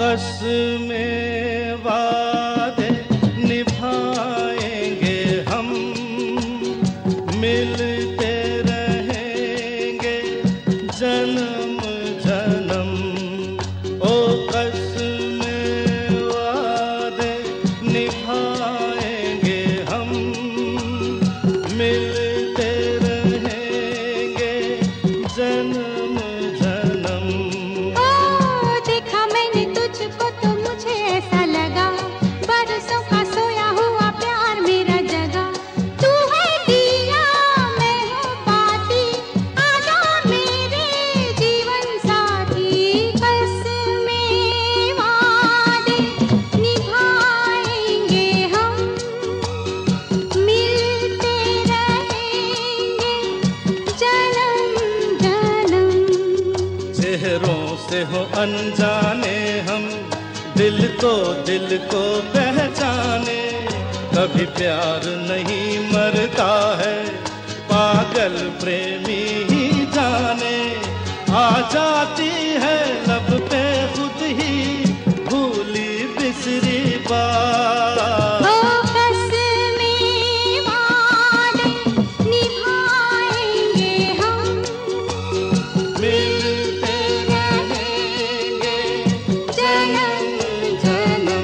कसमें वादे निभाएंगे हम, मिलते रहेंगे जन्म जन्म। ओ कसमें वादे निभाएंगे हम, मिलते रहेंगे जन्म जन्म। देखा मैंने तुझको तो मुझे ऐसा लगा, बरसों का सोया हुआ प्यार मेरा जगा। तू है दिया मैं हूँ बाती, आजा मेरे जीवन साथी। कसमें वादे निभाएंगे हम, मिलते रहेंगे जन्म जन्म। चेहरों से हो अनजाने हम, दिल को पहचाने। कभी प्यार नहीं मरता है, पागल प्रेमी ही जाने। आ जाती है लब पे खुद ही भूली बिसरी बात। ओ कसमें वादे निभाएंगे हम, मिलते रहेंगे जन्म जन्म।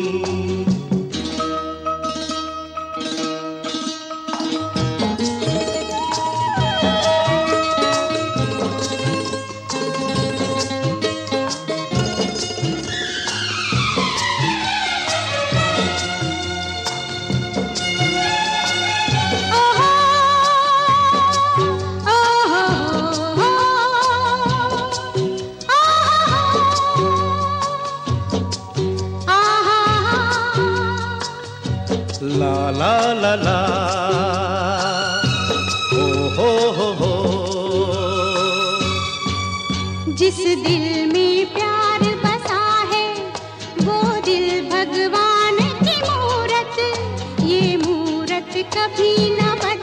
ला ला ला ला, हो। जिस दिल में प्यार बसा है, वो दिल भगवान की मूरत। ये मूरत कभी न